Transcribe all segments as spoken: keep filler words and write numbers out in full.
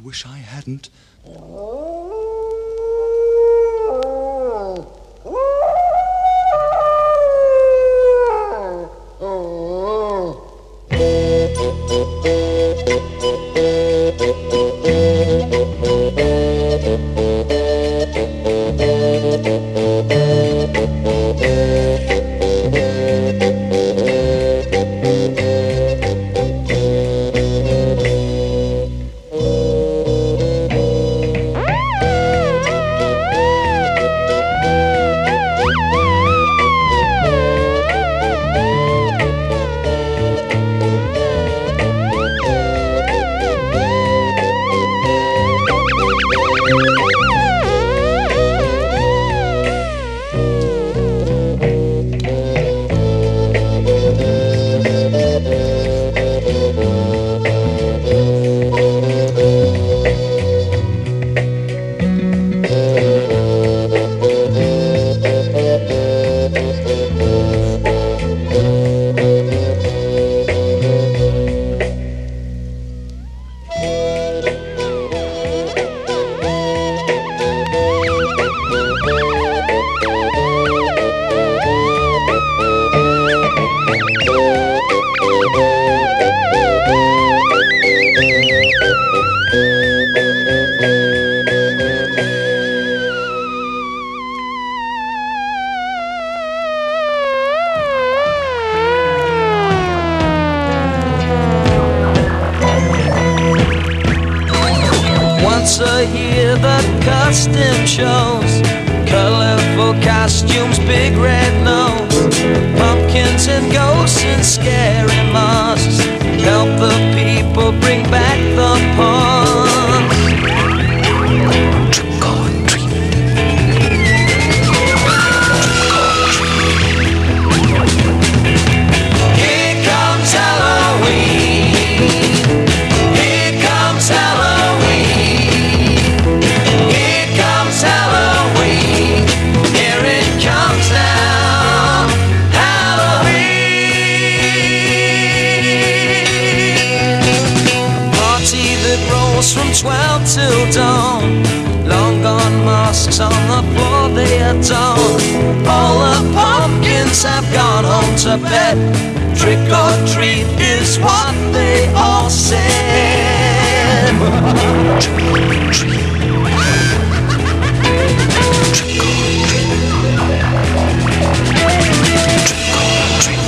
wish I hadn't. Once a year the custom shows, colorful costumes, big red nose, pumpkins and ghosts and scary masks help the people bring back the past. Trick or treat. Here comes Halloween. Here comes Halloween. Here comes Halloween. Here it comes now. Halloween. A party that rolls from twelve till dawn. Long gone masks on the floor they adorn. All the pumpkins have gone home to bed. Trick or treat is what they all said. Trick or treat. Trick or treat. Trick or treat.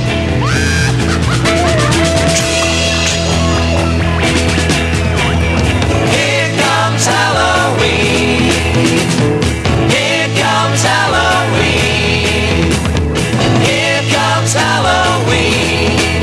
Here comes Halloween. Here comes Halloween. Here comes Halloween.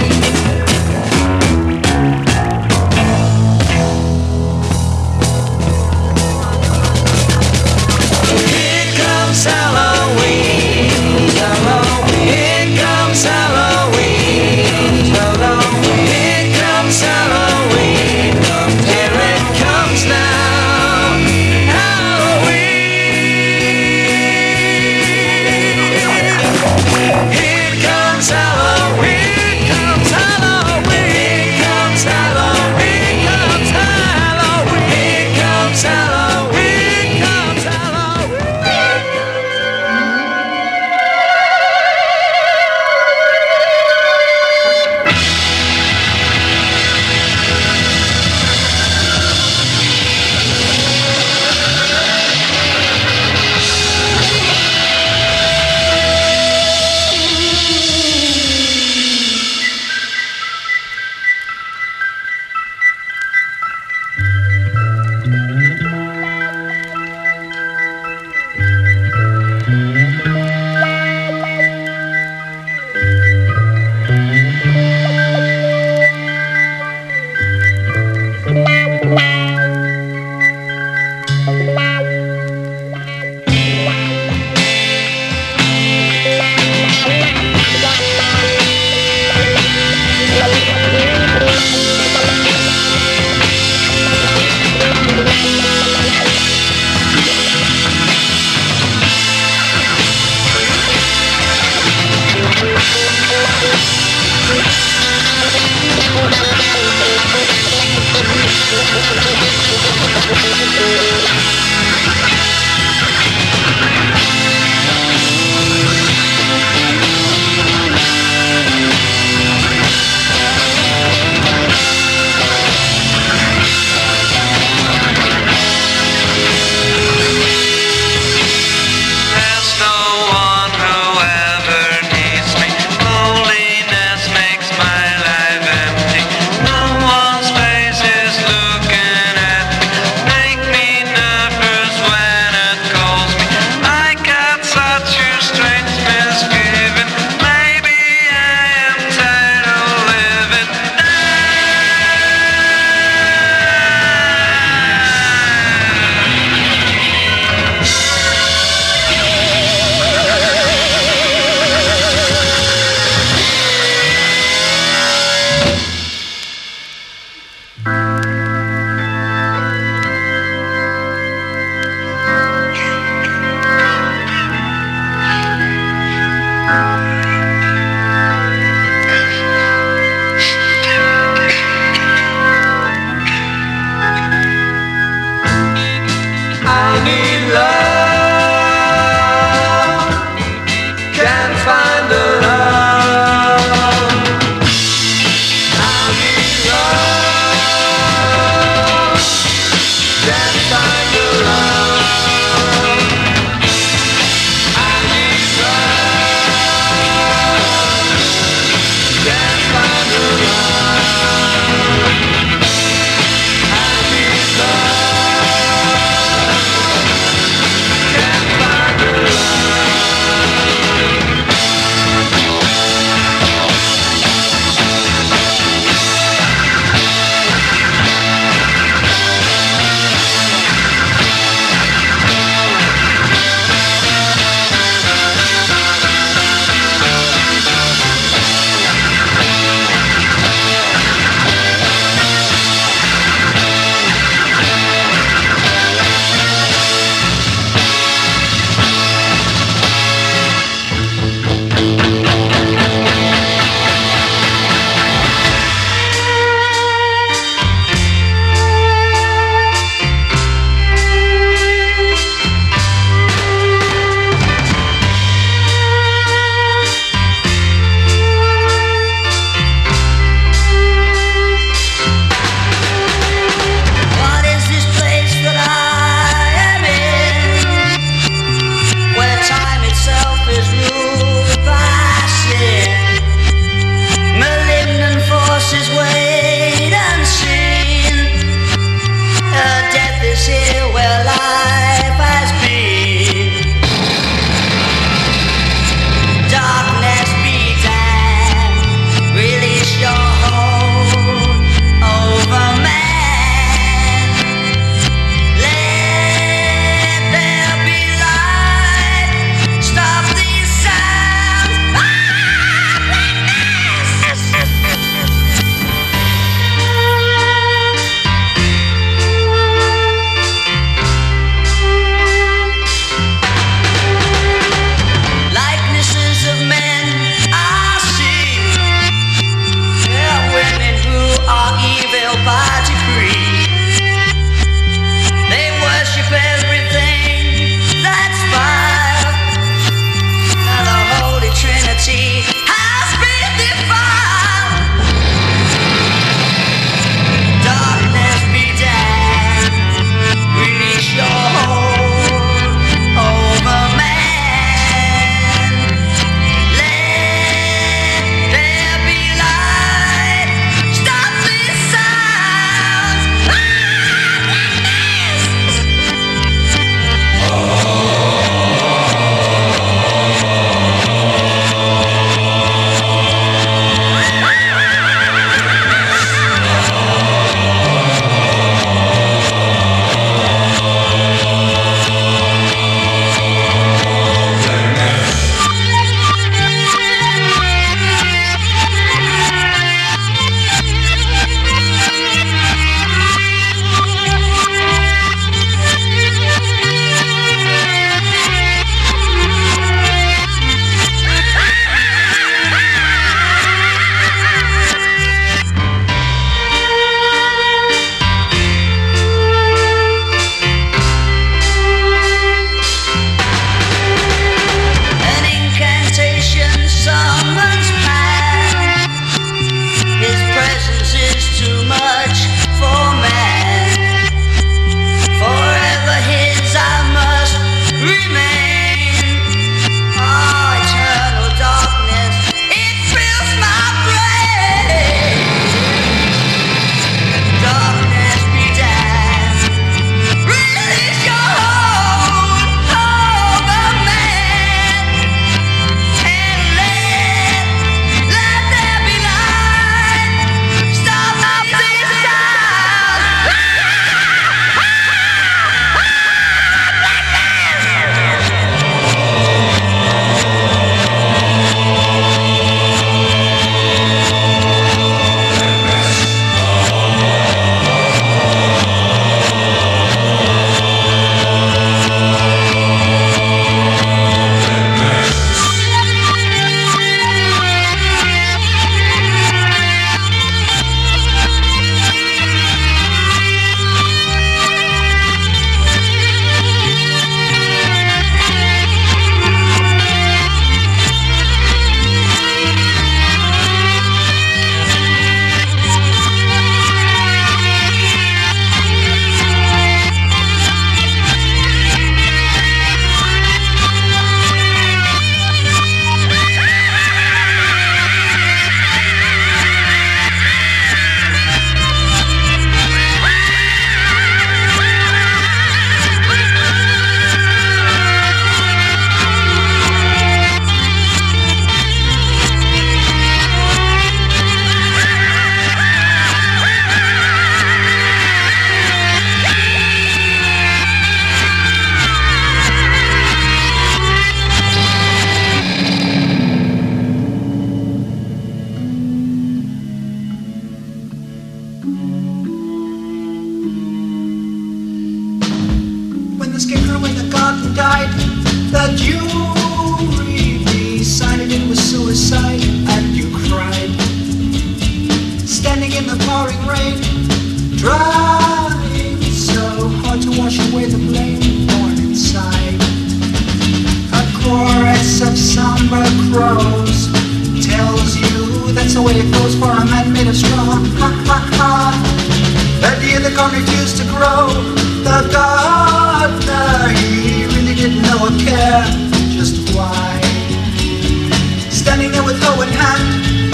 jury decided it was suicide, and you cried, standing in the pouring rain, trying so hard to wash away the blame born inside. A chorus of somber crows tells you that's the way it goes for a man made of straw. Ha ha ha. That year the corn refused to grow. The gardener, he really didn't know or care just why. Standing there with hoe in hand,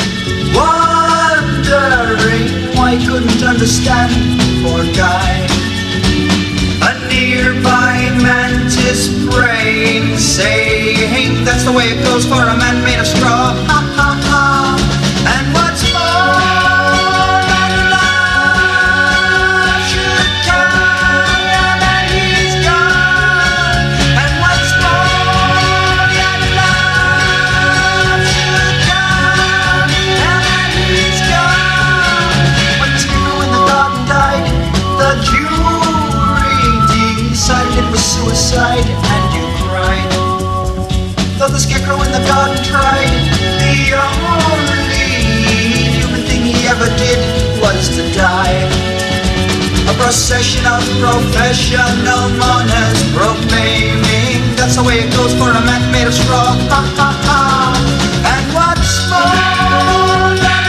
wondering why he couldn't understand. Poor guy. A nearby mantis praying, saying that's the way it goes for a man made of straw. Ha ha ha. And what's more, that love should come now that he's gone. And what's more, that love should come now that he's gone. When Scarecrow in the garden died, the jury decided it was suicide, and you cried. Though the Scarecrow in the garden tried, the only human thing he ever did was to die. A procession of professional mourners proclaiming that's the way it goes for a man made of straw. Ha ha ha. And what's more, that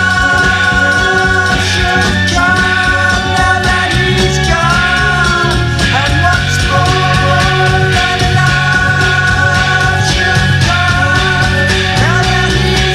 love should come now that he's gone. And what's more, that love should come now that he's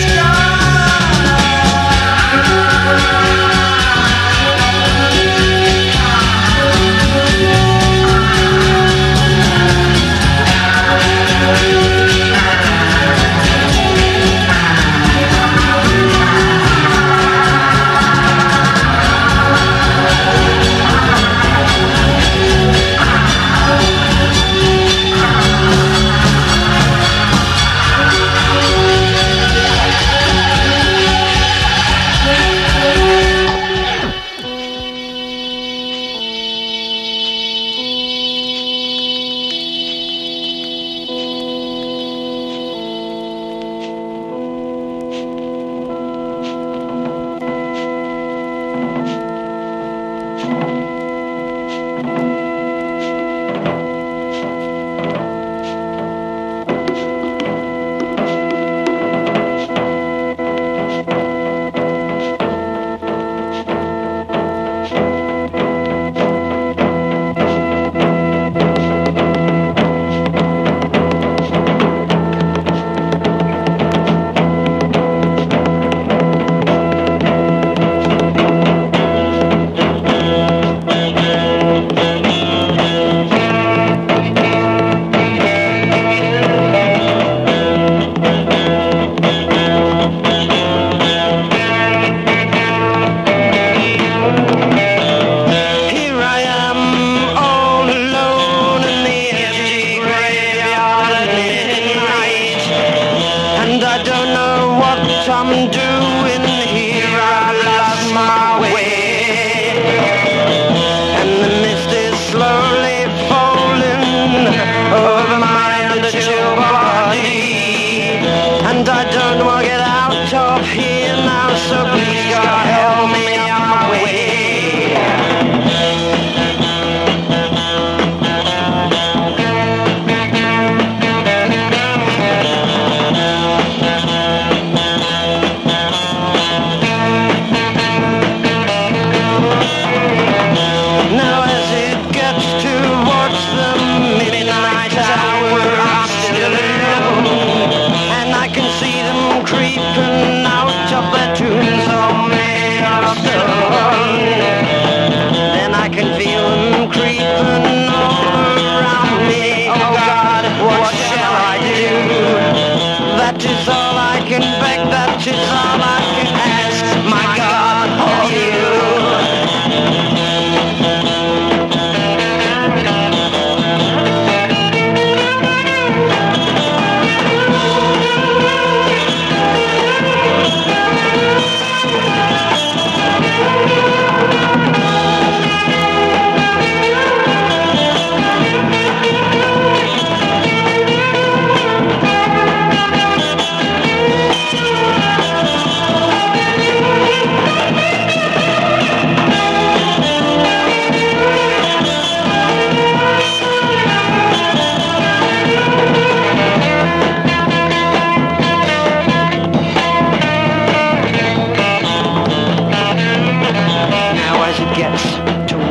creeping out of their tombs all made of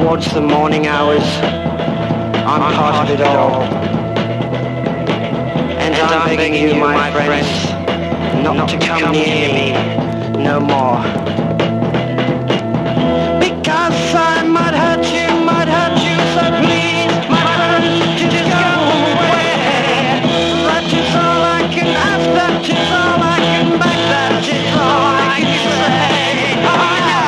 towards the morning hours. I'm part of it all. And I'm begging you, my friends, not to come near me no more. Because I might hurt you, might hurt you, so please, my friends, just go away. That is all I can ask, that is all I can beg, that is all I can say. Oh no!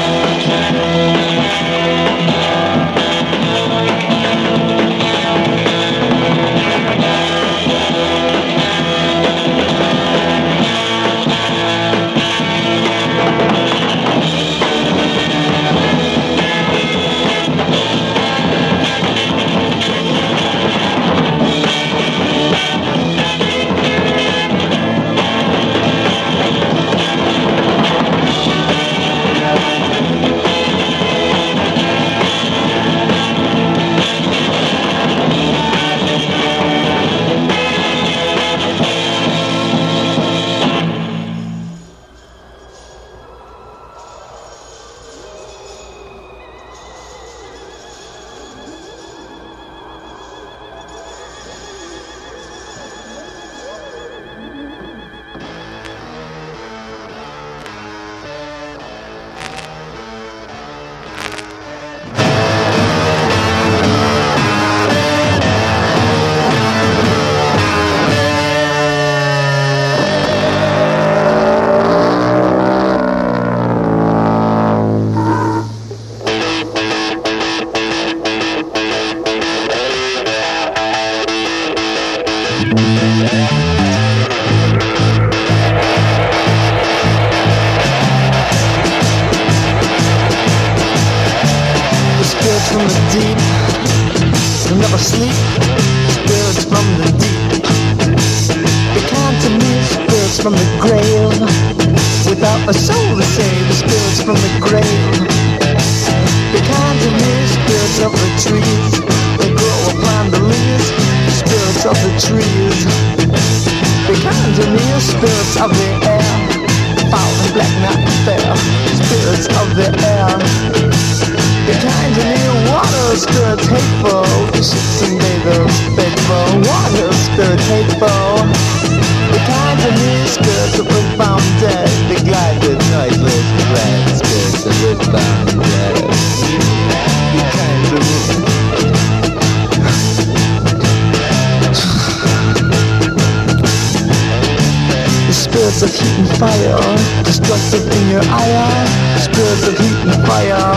Spirits of heat and fire, destructive in your ire. Spirits of heat and fire,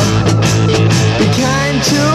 be kind to.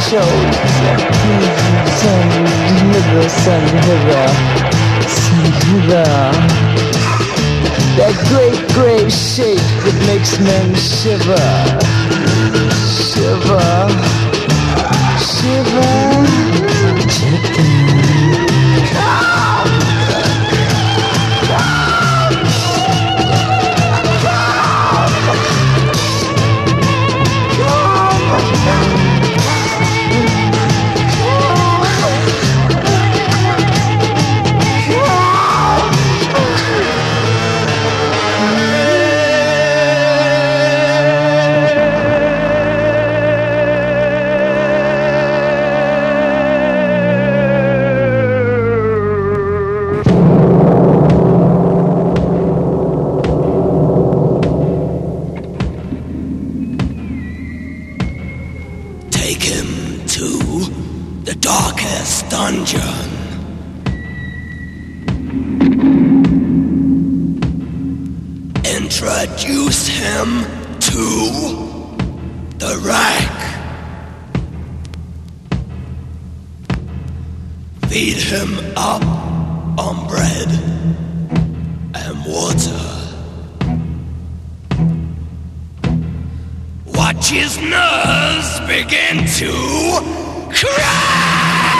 shows. Please send hither, send hither, send hither. That great grey shape that makes men shiver, shiver, shiver, chicken. Dungeon. Introduce him to the rack. Feed him up on bread and water. Watch his nerves begin to crack.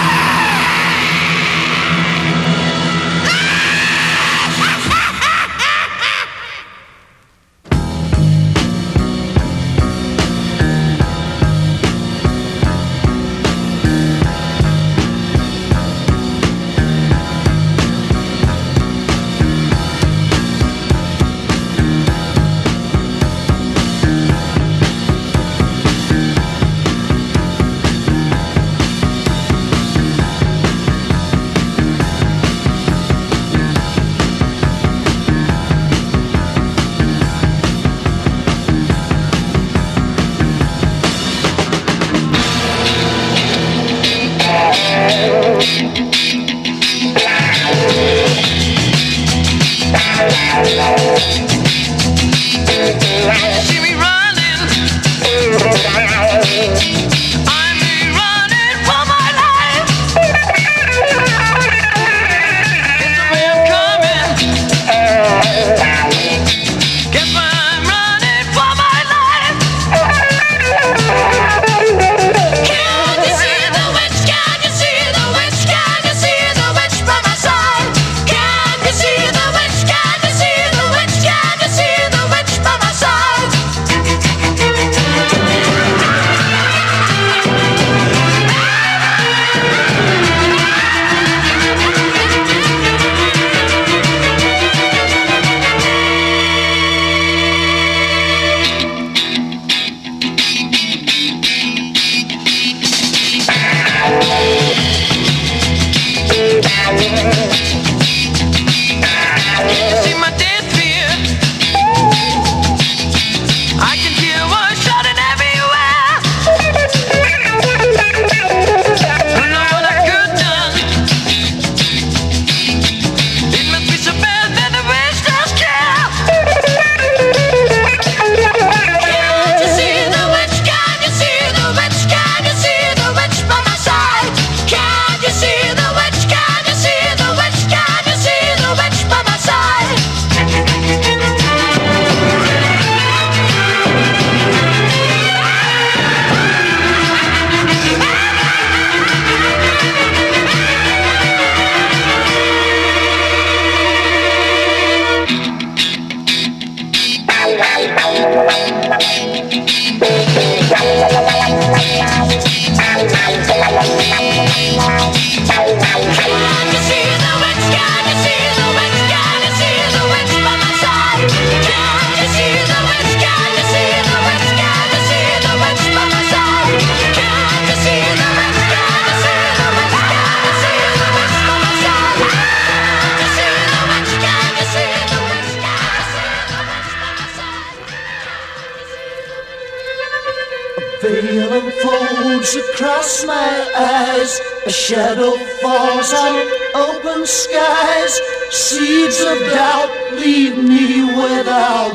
Veil unfolds across my eyes. A shadow falls on open skies. Seeds of doubt leave me without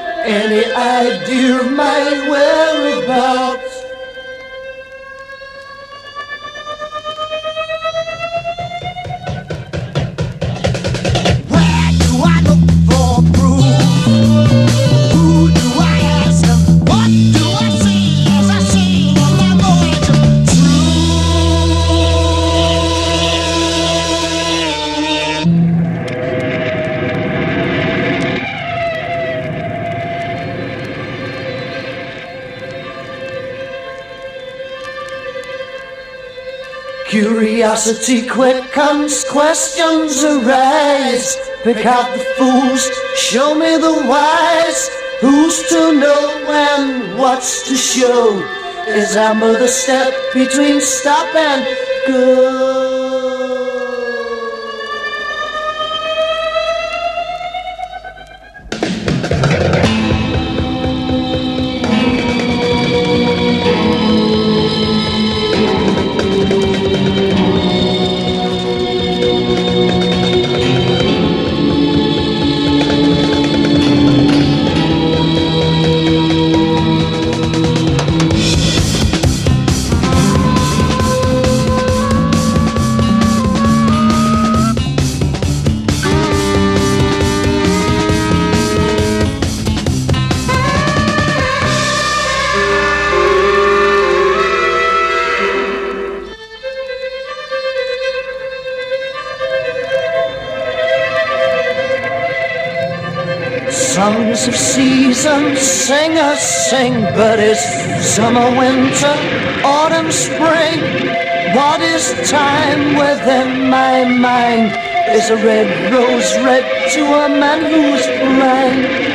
any idea of my whereabouts. curiosity quickens, questions arise. Pick out the fools, show me the wise. Who's to know when, what's to show? Is amber the step between stop and go? Songs of seasons, singers sing, but it's summer, winter, autumn, spring. What is time within my mind? Is a red rose red to a man who's blind?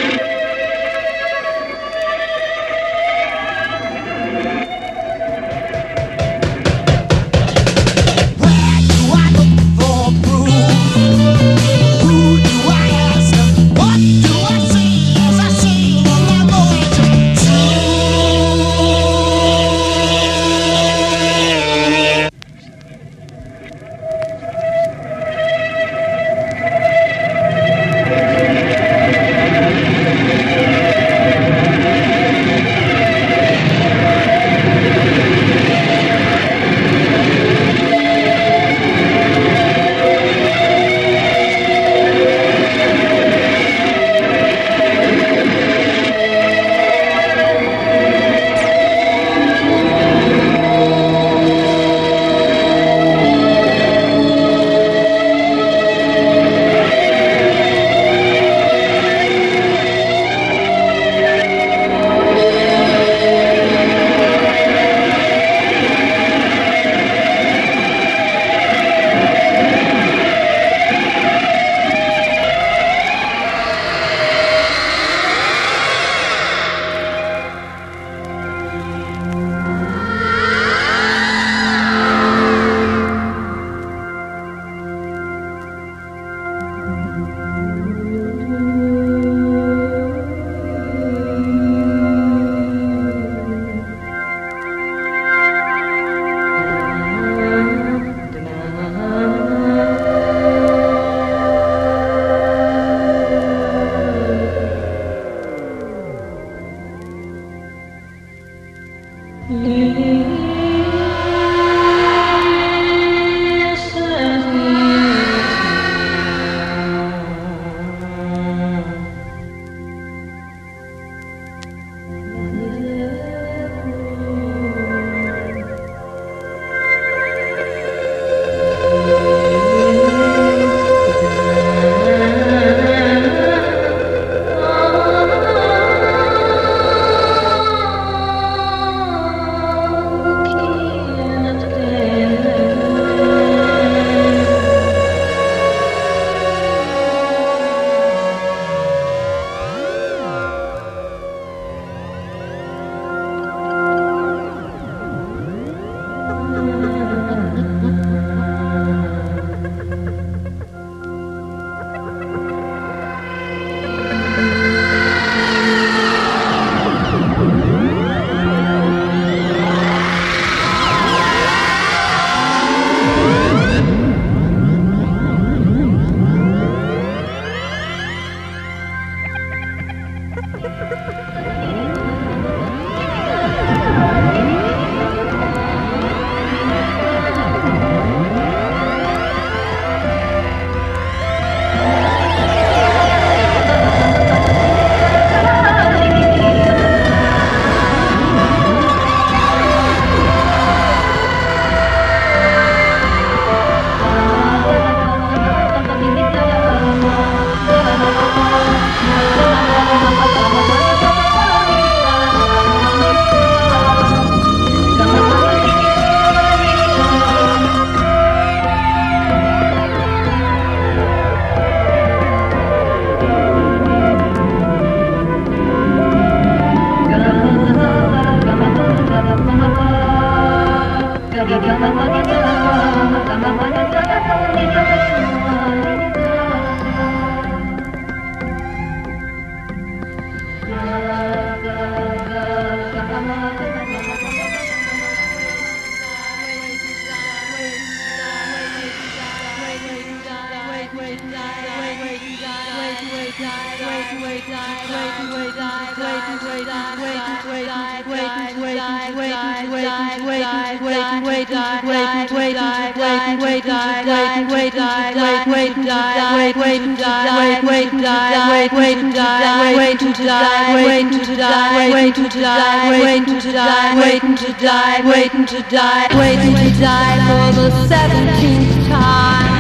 for the seventeenth time.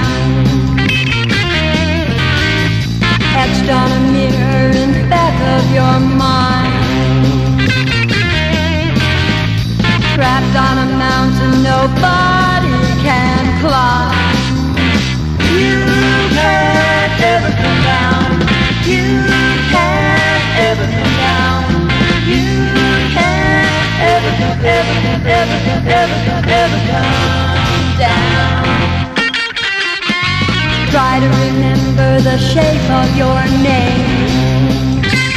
Etched on a mirror in the back of your mind. Trapped on a mountain nobody can climb. You can't ever come down. You can't ever come down. You can't ever, ever, ever, ever, ever come down. Try to remember the shape of your name.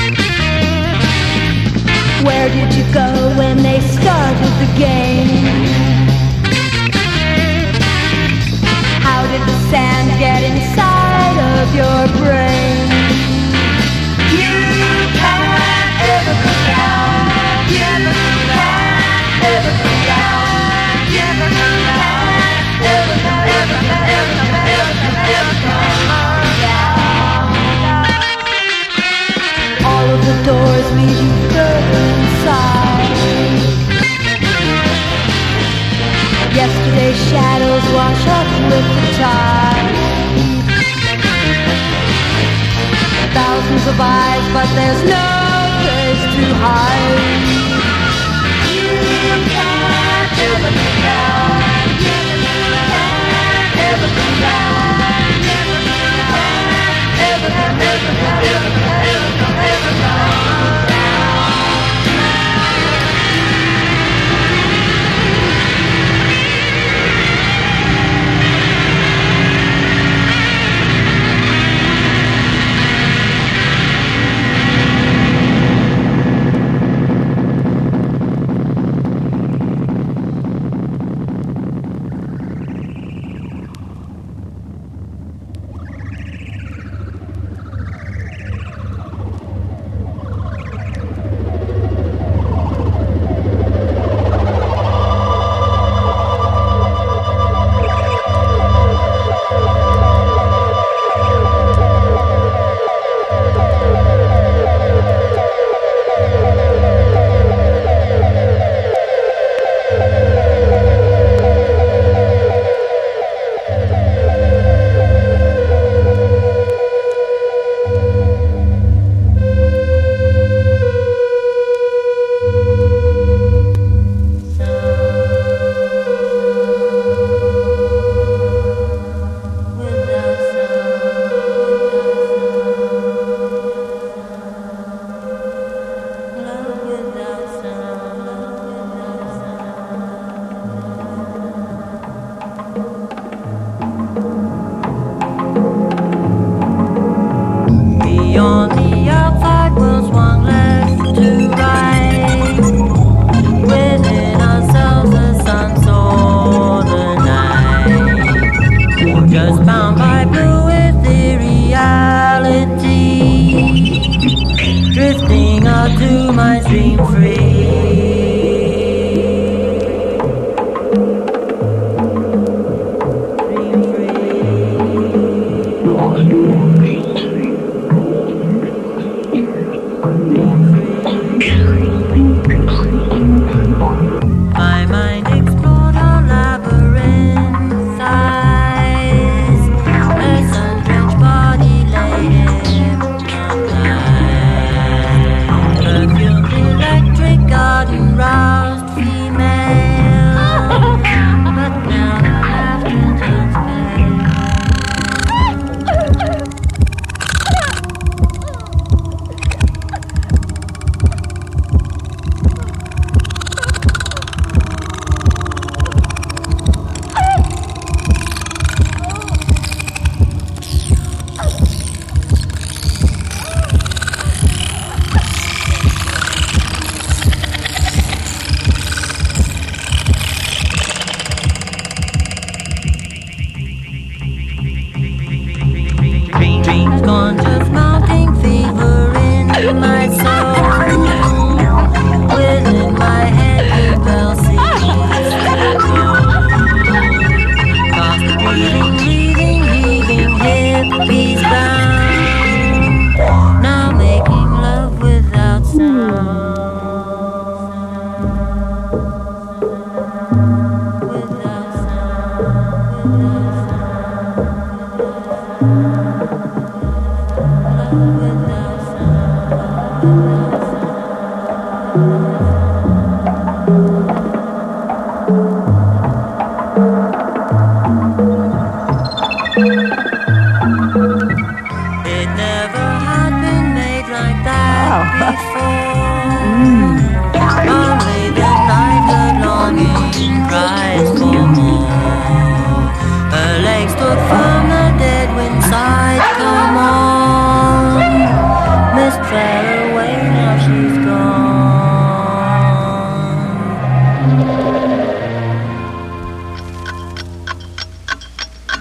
Where did you go when they started the game? How did the sand get inside of your brain? You can't ever come down. You can't ever come down. You can't ever, ever, ever, ever, ever come down. All of the doors lead you further inside. Yesterday's shadows wash up with the tide. Thousands of eyes, but there's no place to hide. You can't ever come down. You can't ever come down. You can't ever, ever, ever, ever, ever, ever come down. Electric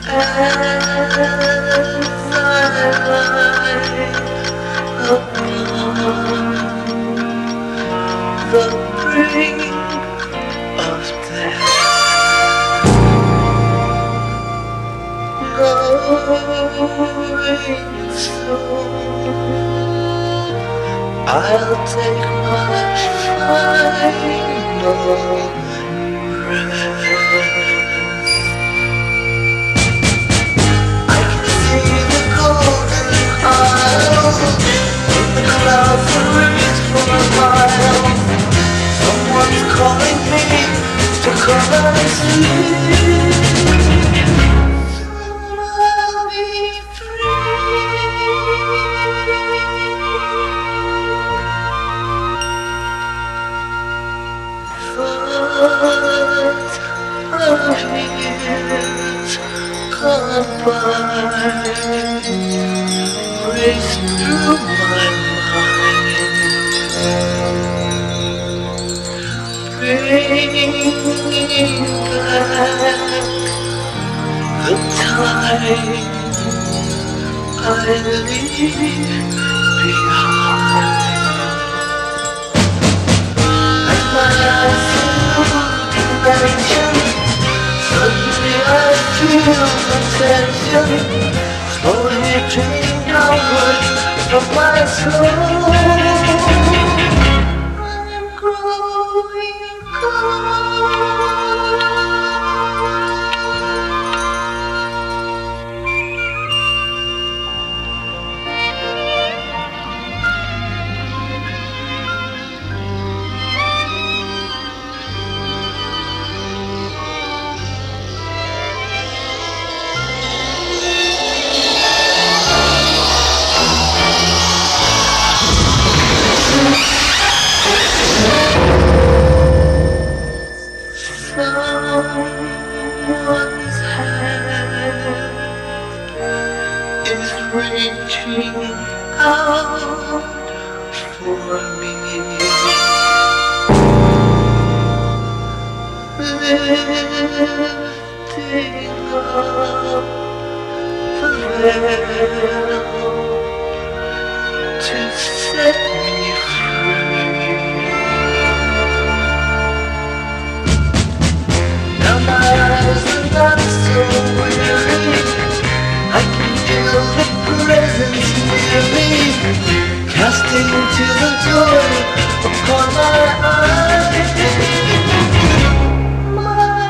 I'll take my final breath. I can see the golden isle in the clouds that raise for a mile. Someone's calling me to come and see. Soon I'll be years gone by race through my mind, bringing back the time I leave behind. As my eyes dimension, suddenly I feel the tension slowly draining downward from my soul. I'm growing cold. Someone's hand is reaching out for me, lifting up the veil to set me free. Now my eyes are not so weary, I can feel the presence near me, casting to the joy upon my eyes. My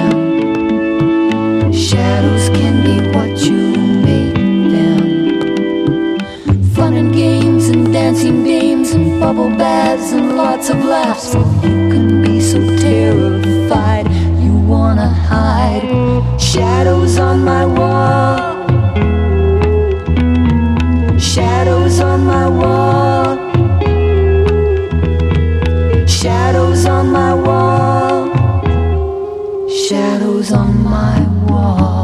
Shadows can be what you make them. kerosene beams and bubble baths and lots of laughs. You can be so terrified, you wanna hide. Shadows on my wall, shadows on my wall, shadows on my wall, shadows on my wall.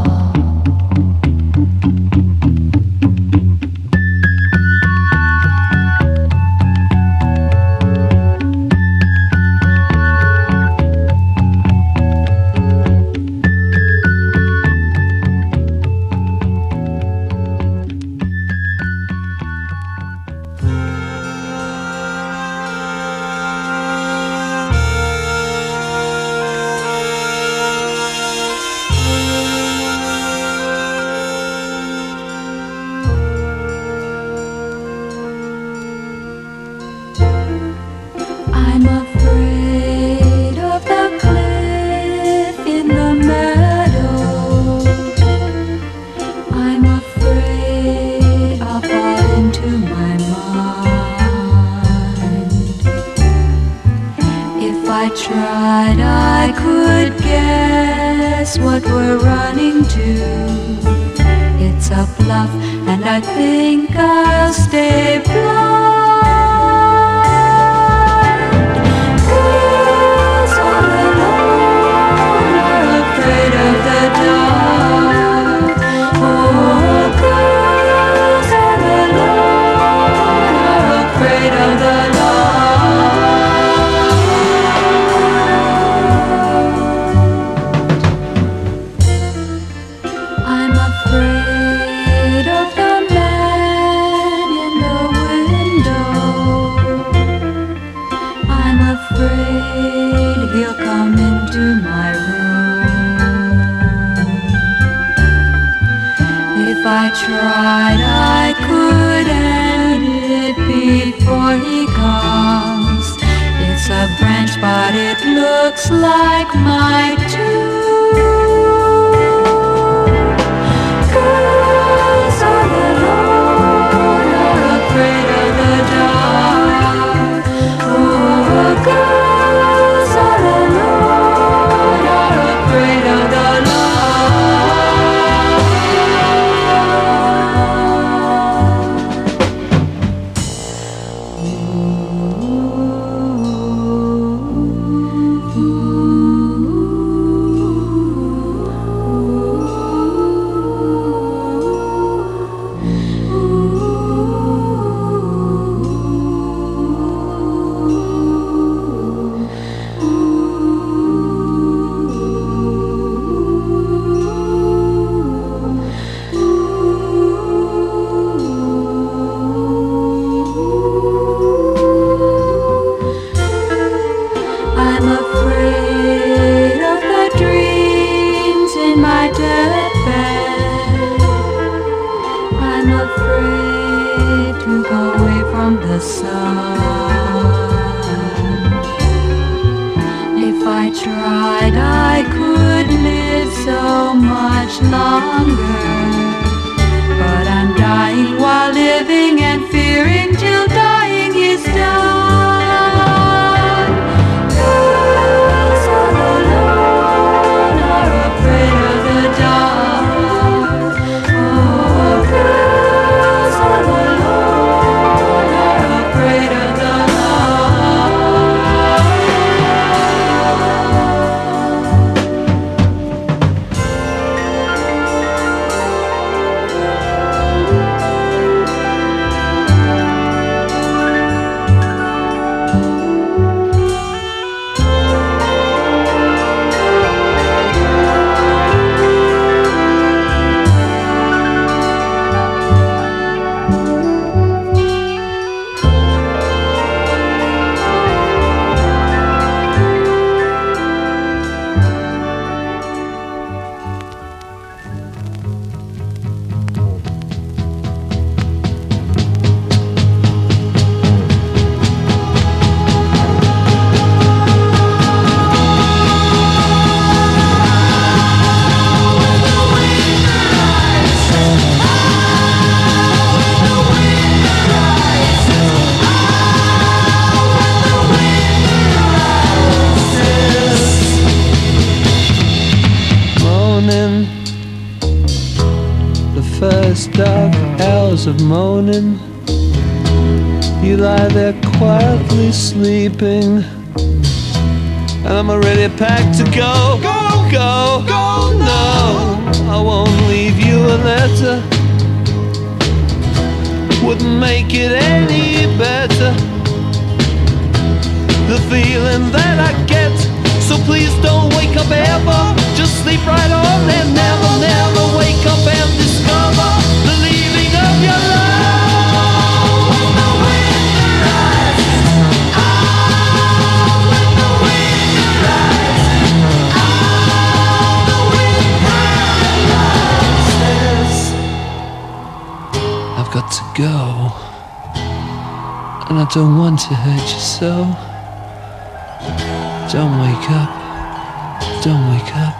I'm afraid of the cliff in the meadow. I'm afraid I'll fall into my mind. If I tried, I could guess what we're running to. It's a bluff, and I think I'll stay blind. I'm afraid of the man in the window. I'm afraid he'll come into my room. If I tried, I could end it before he comes. It's a branch, but it looks like my tomb. Girls all alone are afraid of the dark. Oh, girls all alone are afraid of the I'm afraid of the dreams in my deathbed. I'm afraid to go away from the sun. If I tried, I could live so much longer. But I'm dying while living and fearing till dying is done. Girls all alone are afraid of the dark. Oh, girls all alone are afraid of the dark. of moaning. You lie there quietly sleeping, and I'm already packed to go. Go, go, go, no, I won't leave you a letter. Wouldn't make it any better, the feeling that I get. So please don't wake up ever, just sleep right on and never, never wake up and discover the leaving of your love. When the wind rises, oh, when the wind rises, oh, the wind rises. I've got to go, and I don't want to hurt you so. Don't wake up, don't wake up.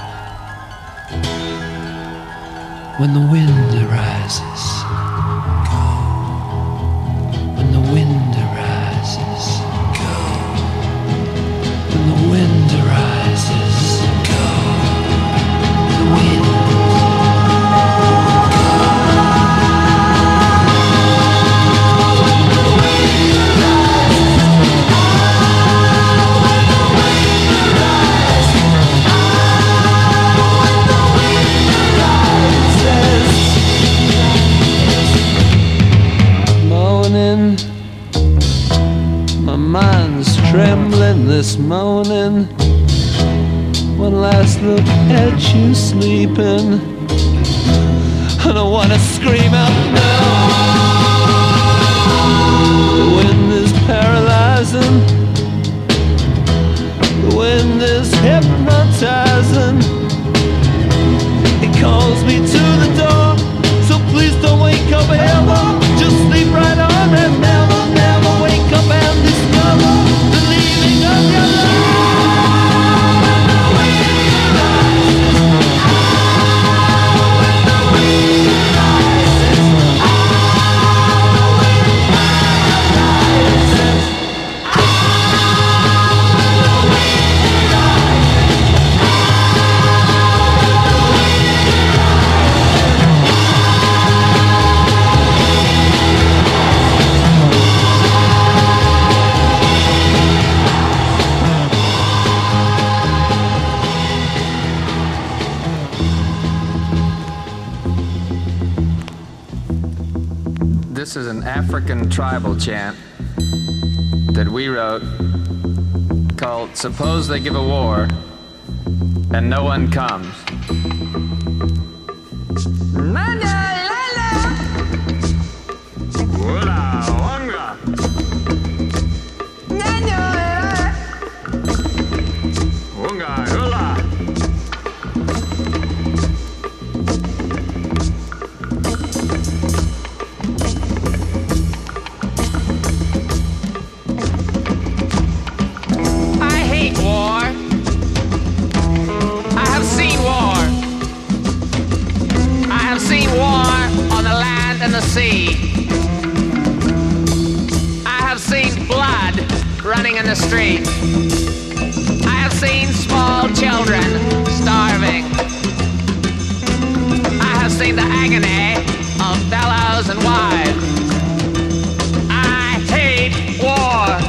When the wind arises, go. When the wind arises, go. When the wind arises, go. The wind. My mind's trembling this morning. One last look at you sleeping, and I wanna scream out no. The wind is paralyzing, the wind is hypnotizing. It calls me to the door, so please don't wake up ever. Just sleep right on and never, never wake up and discover the leaving of your love. This is an African tribal chant that we wrote called Suppose They Give a War and No One Comes. Sea. I have seen blood running in the street. I have seen small children starving. I have seen the agony of fellows and wives. I hate war.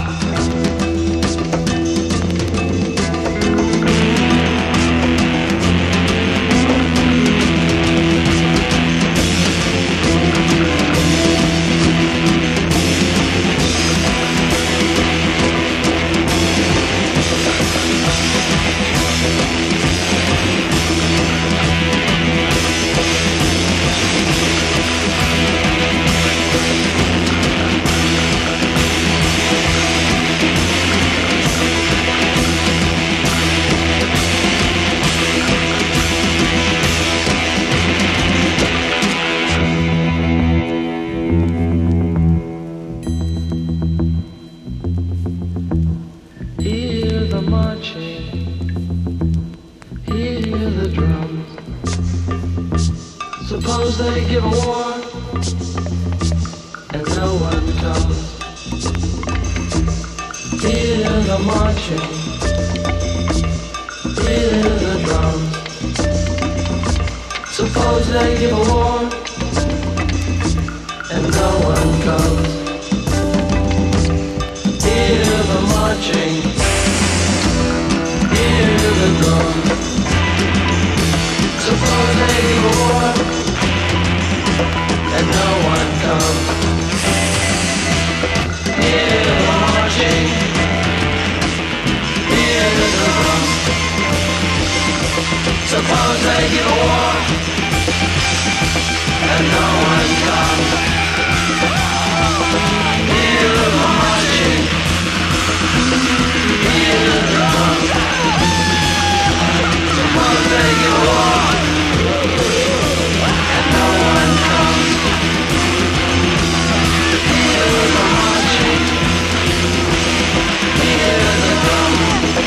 Suppose they give a war and no one comes. Hear the marching, hear the drums. Suppose they give a war and no comes. Hear the marching, hear the drums. Suppose they give a war and no one comes. Hear the marching, hear the drums. Suppose they give a war and no one comes. Hear the marching, hear the drums. Suppose they give a war and no one comes. Hear the marching, hear the drums.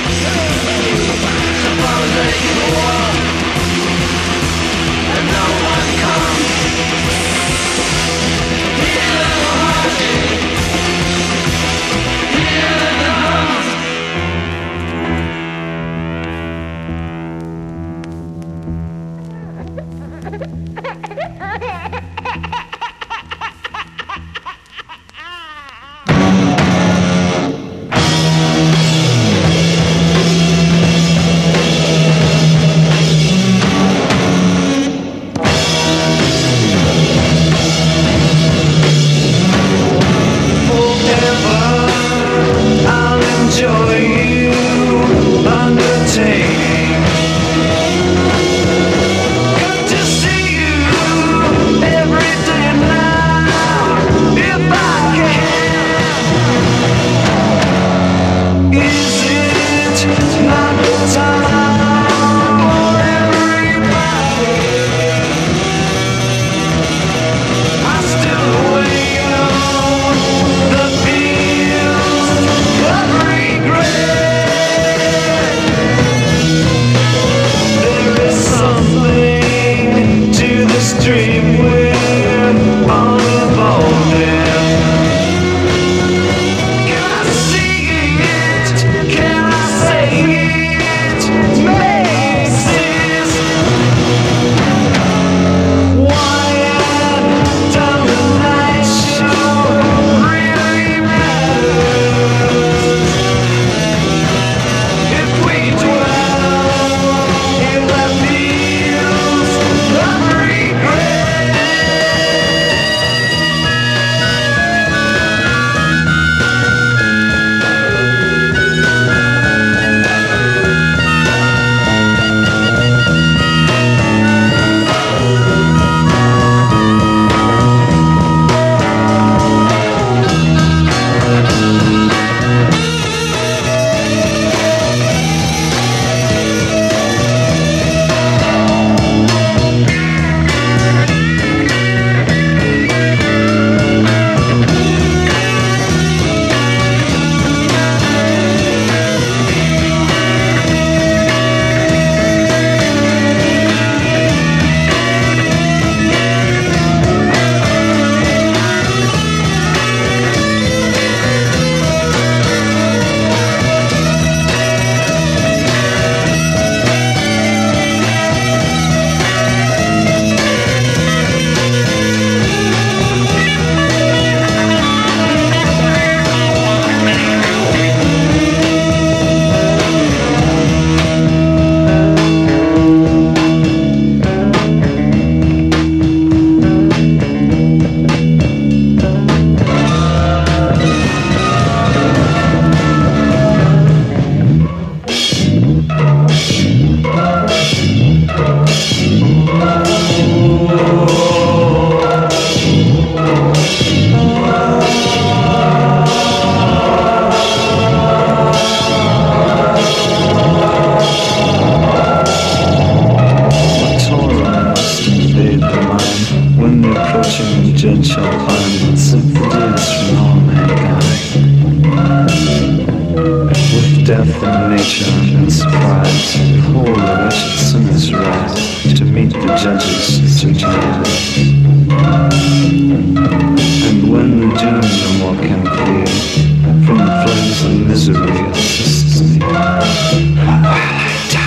Suppose they give a war and no one comes. Hear the marching, hear the drums. I'll enjoy you undertaking. Good to see you every day now, if I can. Is it not the time for everybody? I still wake up the fields of regret. There is something to this dream we're all involved in. Can I see it? Can I say it? Makes sense. Why I've done the night show really matters. If we dwell in the fields of regret. Judge shall find sympathies from all mankind. With death and nature and surprise, behold the wretched sinners rise to meet the judge's judgment. And when the doomed no more can flee from the flames of misery assists me, while I die.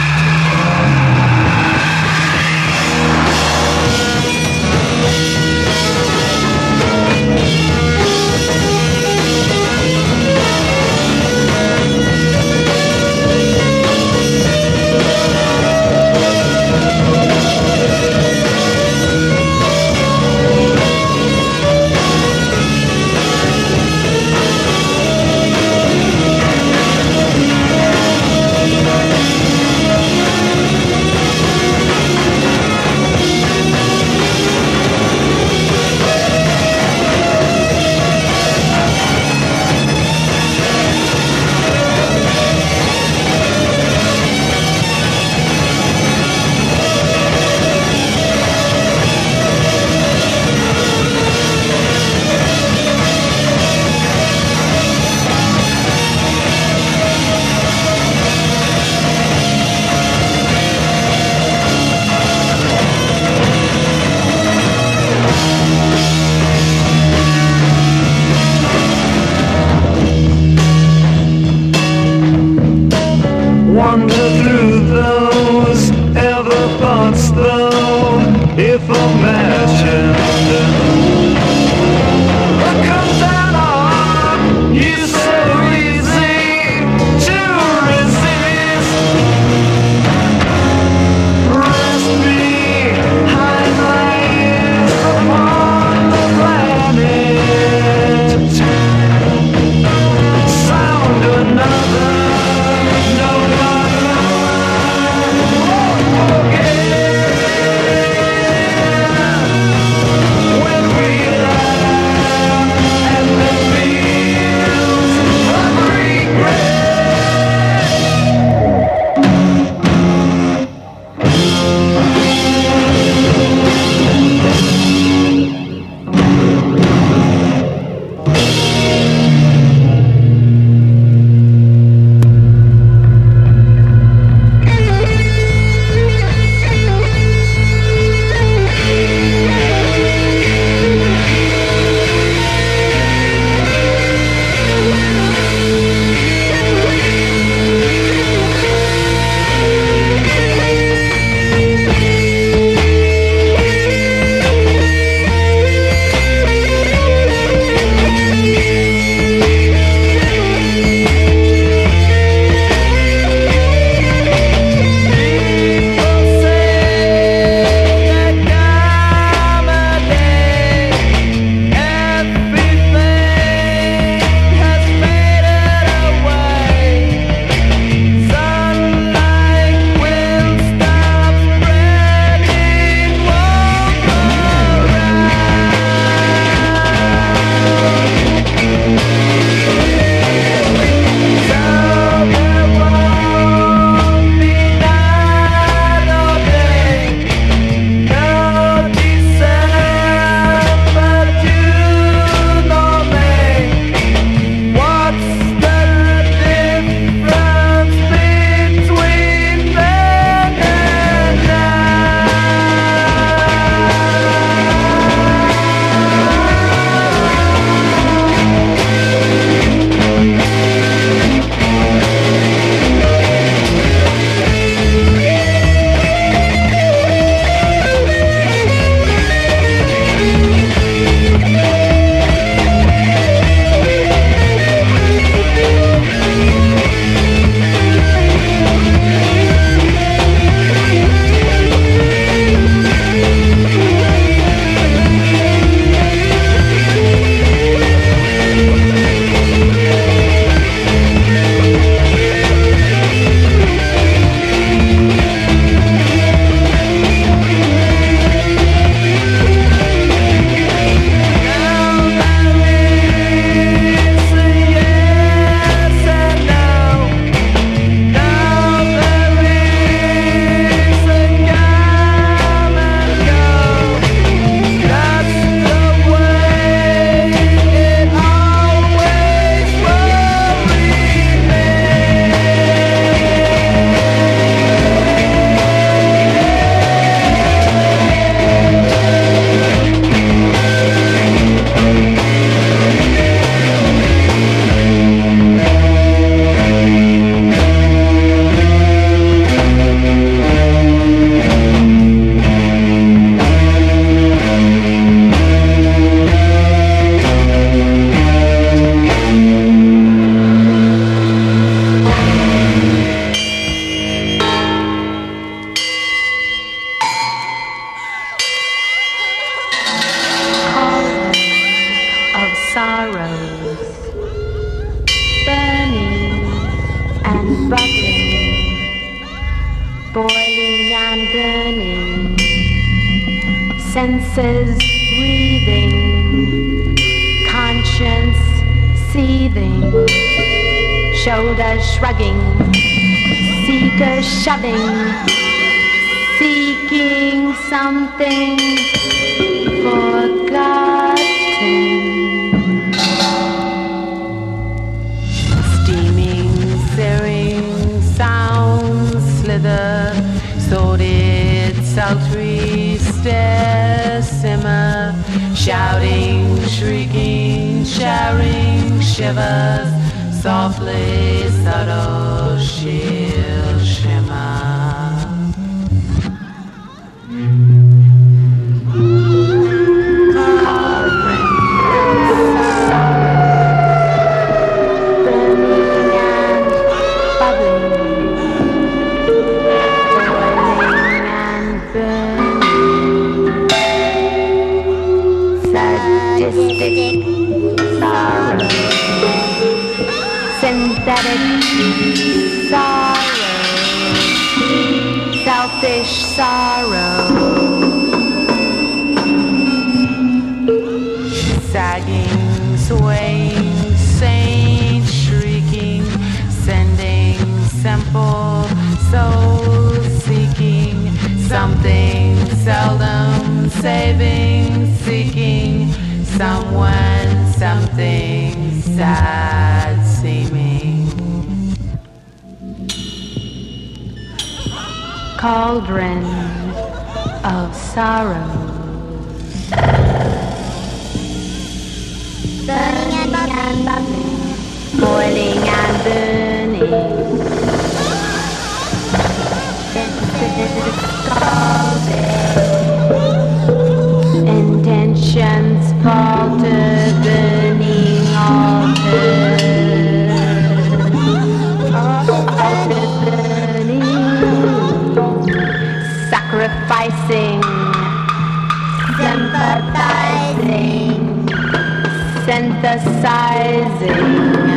sorrows, burning and bubbling, boiling and burning, senses breathing, conscience seething, shoulders shrugging, seekers shoving, seeking something forgotten. Steaming, searing sounds slither, sordid, sultry stare, simmer, shouting, shrieking, showering shivers, softly, subtle, sheer shimmer. Synthetic sorrow, selfish sorrow, sagging, swaying, saint shrieking, sending simple soul seeking, something seldom saving, seeking someone, something sad seeming. Cauldron of sorrows, burning and bubbling, boiling and burning, intentions faltered, burning altered, altered burning, sacrificing, sympathizing, synthesizing,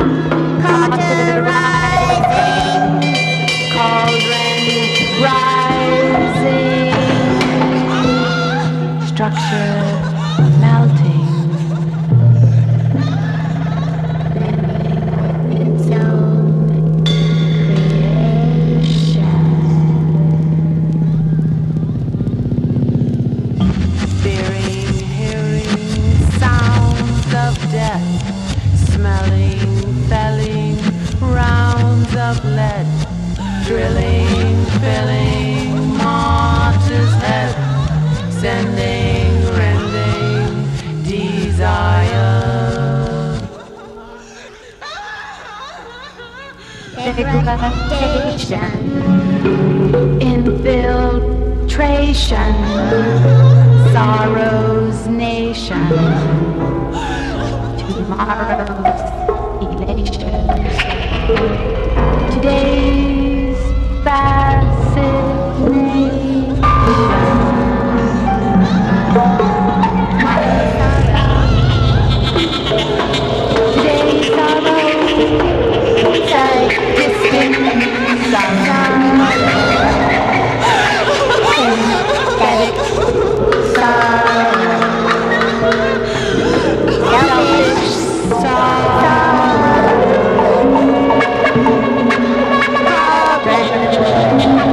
cauterizing, cauldron rising, structure melting, living with its own creation, fearing, hearing sounds of death, smelling, felling rounds of lead, drilling, filling martyr's head, sending, rending desire, degradation, infiltration, sorrow's nation, tomorrow's elation, today's fascination. Today's sorrow, sad, distant sorrow, synthetic sorrow, selfish sorrow,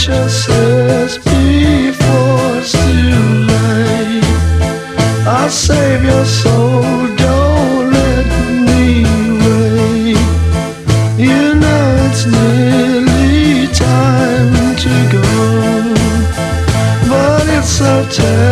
preacher says before it's too late, I'll save your soul, don't let me wait. You know it's nearly time to go, but it's so terrible.